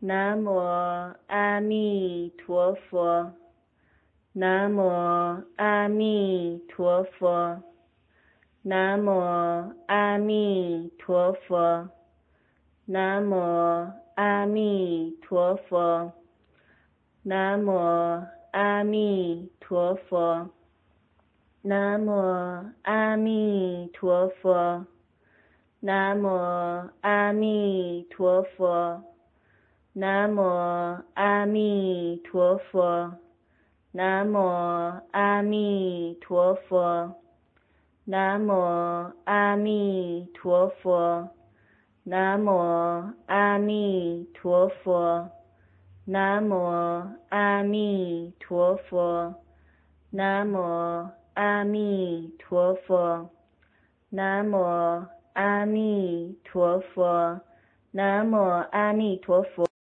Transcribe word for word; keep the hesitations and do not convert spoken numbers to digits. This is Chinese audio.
南无阿弥陀佛，南无阿弥陀佛，南无阿弥陀佛，南无阿弥陀佛，南无阿弥陀佛，南无阿弥陀佛，南无阿弥陀佛，南无阿弥陀佛，南无阿弥陀佛，南无阿弥陀佛，南无阿弥陀佛，南无阿弥陀佛，南无阿弥陀佛，南无阿弥陀佛，南无阿弥陀佛。